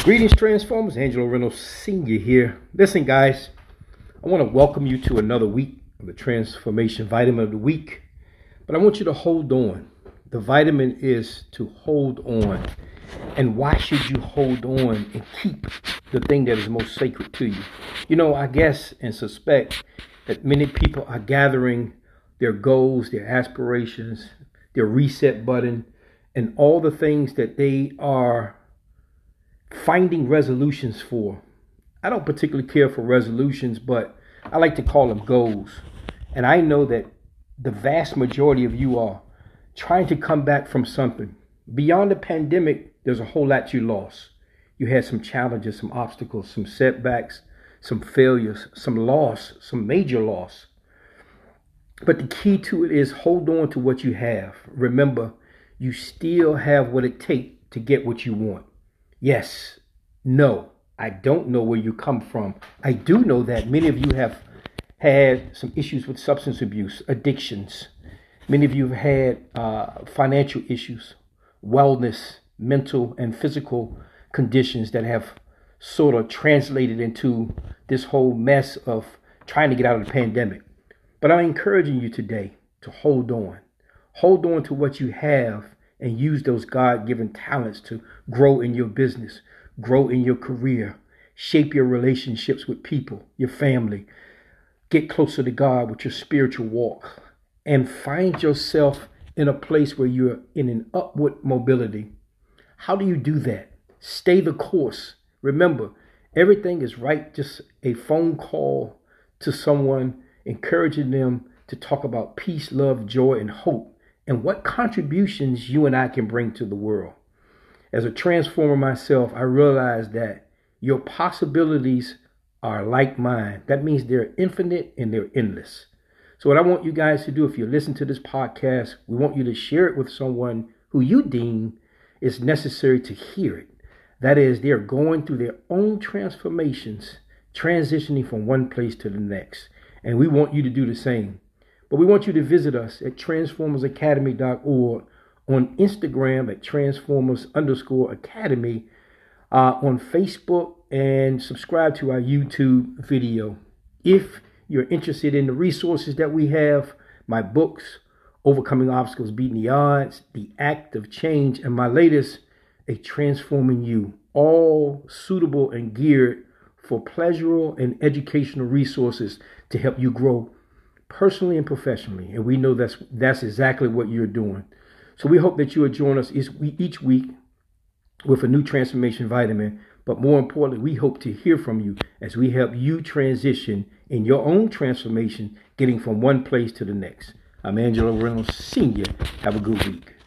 Greetings, Transformers. Angelo Reynolds Sr. here. Listen, guys, I want to welcome you to another week of the Transformation Vitamin of the Week. But I want you to hold on. The vitamin is to hold on. And why should you hold on and keep the thing that is most sacred to you? You know, I guess and suspect that many people are gathering their goals, their aspirations, their reset button, and all the things that they are finding resolutions for. I don't particularly care for resolutions, but I like to call them goals. And I know that the vast majority of you are trying to come back from something. Beyond the pandemic, there's a whole lot you lost. You had some challenges, some obstacles, some setbacks, some failures, some loss, some major loss. But the key to it is hold on to what you have. Remember, you still have what it takes to get what you want. Yes, no, I don't know where you come from. I do know that many of you have had some issues with substance abuse, addictions. Many of you have had financial issues, wellness, mental and physical conditions that have sort of translated into this whole mess of trying to get out of the pandemic. But I'm encouraging you today to hold on. Hold on to what you have and use those God-given talents to grow in your business, grow in your career, shape your relationships with people, your family, get closer to God with your spiritual walk, and find yourself in a place where you're in an upward mobility. How do you do that? Stay the course. Remember, everything is right. Just a phone call to someone, encouraging them to talk about peace, love, joy, and hope, and what contributions you and I can bring to the world. As a transformer myself, I realize that your possibilities are like mine. That means they're infinite and they're endless. So what I want you guys to do, if you listen to this podcast, we want you to share it with someone who you deem is necessary to hear it. That is, they're going through their own transformations, transitioning from one place to the next. And we want you to do the same. But we want you to visit us at transformersacademy.org, on Instagram at transformers_academy, on Facebook, and subscribe to our YouTube video. If you're interested in the resources that we have, my books, Overcoming Obstacles, Beating the Odds, The Act of Change, and my latest, A Transforming You, all suitable and geared for pleasurable and educational resources to help you grow personally and professionally. And we know that's exactly what you're doing. So we hope that you will join us each week with a new transformation vitamin. But more importantly, we hope to hear from you as we help you transition in your own transformation, getting from one place to the next. I'm Angelo Reynolds Sr. Have a good week.